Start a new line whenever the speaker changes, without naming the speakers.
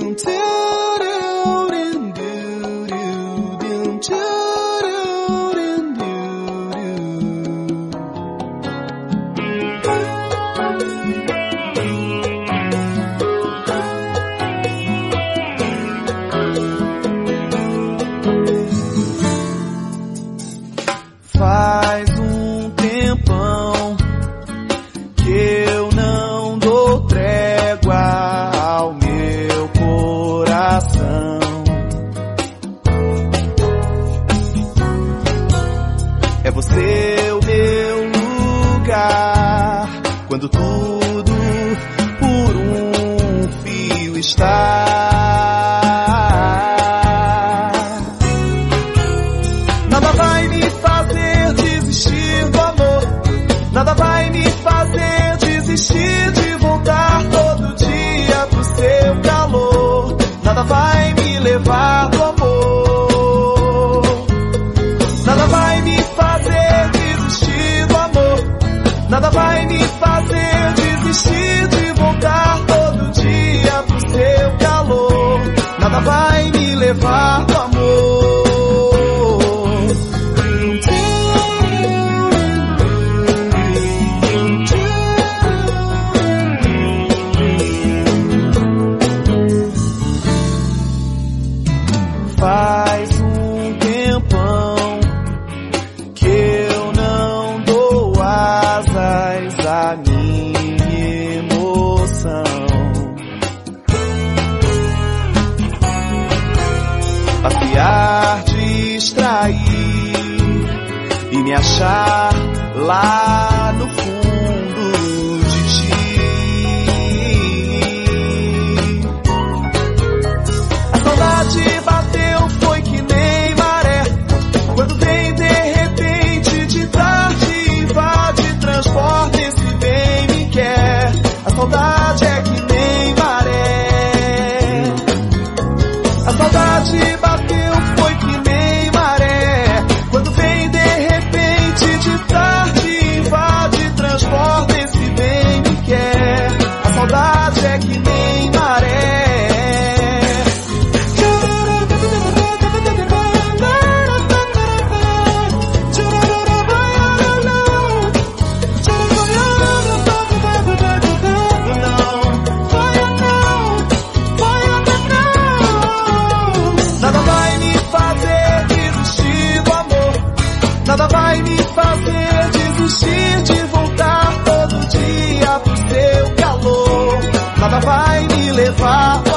Faz um tempão que eu não dou trégua ao meu coração. É você o meu lugar, quando tudo por um fio está. Nada vai me fazer desistir do amor, nada vai me fazer desistir de voltar todo dia pro seu calor. Nada vai me levar do amor, nada vai me fazer desistir do amor, nada vai me fazer desistir de voltar todo dia pro seu calor. Nada vai me levar do amor. Faz um tempão que eu não dou asas à minha emoção. Passear, distrair e me achar lá no fundo de ti. A saudade bateu, foi que nem maré, quando vem de repente, de tarde invade, transporta, esse bem me quer. A saudade é que nem maré, a saudade bateu, foi que nem maré, quando vem de repente, de tarde invade, transporta, esse bem me quer. A saudade é que nem maré. Nada vai me fazer desistir do amor, nada vai me fazer desistir de voltar todo dia pro seu calor. Nada vai me levar